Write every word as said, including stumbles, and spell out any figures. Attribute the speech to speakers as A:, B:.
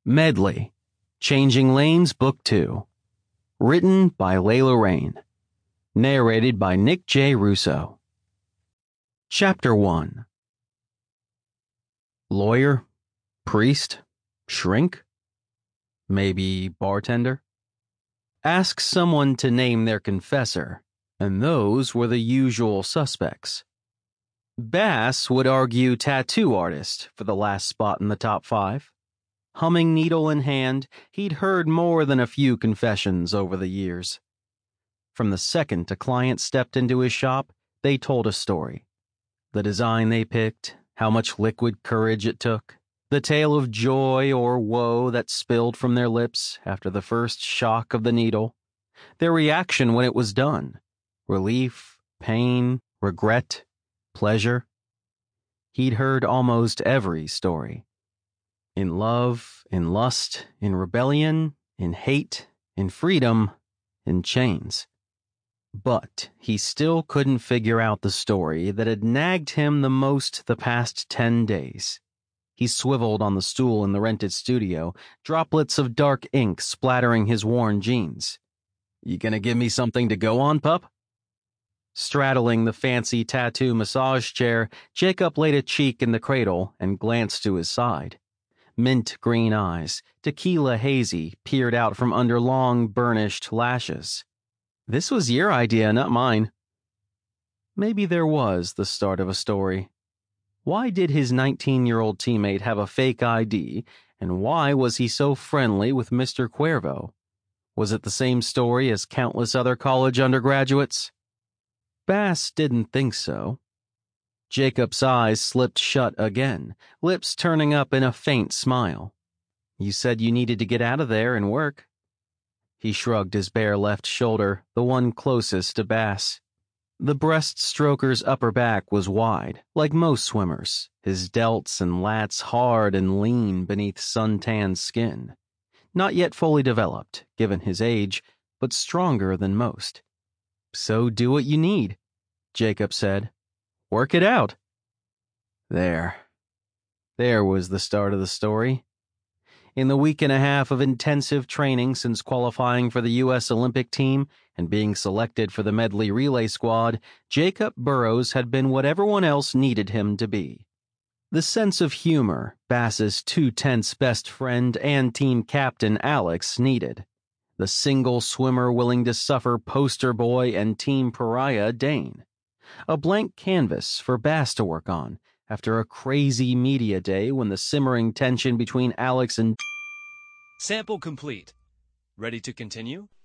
A: Medley, Changing Lanes Book two. Written by Layla Rain. Narrated by Nick J. Russo. Chapter one. Lawyer? Priest? Shrink? Maybe bartender? Ask someone to name their confessor, and those were the usual suspects. Bass would argue tattoo artist for the last spot in the top five. Humming needle in hand, he'd heard more than a few confessions over the years. From the second a client stepped into his shop, they told a story. The design they picked, how much liquid courage it took, the tale of joy or woe that spilled from their lips after the first shock of the needle, their reaction when it was done, relief, pain, regret, pleasure. He'd heard almost every story. In love, in lust, in rebellion, in hate, in freedom, in chains. But he still couldn't figure out the story that had nagged him the most the past ten days. He swiveled on the stool in the rented studio, droplets of dark ink splattering his worn jeans. "You gonna give me something to go on, pup?" Straddling the fancy tattoo massage chair, Jacob laid a cheek in the cradle and glanced to his side. Mint green eyes, tequila hazy, peered out from under long, burnished lashes. "This was your idea, not mine." Maybe there was the start of a story. Why did his nineteen-year-old teammate have a fake I D, and why was he so friendly with Mister Cuervo? Was it the same story as countless other college undergraduates? Bass didn't think so. Jacob's eyes slipped shut again, lips turning up in a faint smile. "You said you needed to get out of there and work." He shrugged his bare left shoulder, the one closest to Bass. The breaststroker's upper back was wide, like most swimmers, his delts and lats hard and lean beneath suntanned skin. Not yet fully developed, given his age, but stronger than most. "So do what you need," Jacob said. "Work it out." There. There was the start of the story. In the week and a half of intensive training since qualifying for the U S Olympic team and being selected for the Medley relay squad, Jacob Burrows had been what everyone else needed him to be. The sense of humor Bass's two-tenths best friend and team captain Alex needed. The single swimmer willing to suffer poster boy and team pariah Dane. A blank canvas for Bass to work on after a crazy media day when the simmering tension between Alex and...
B: Sample complete. Ready to continue?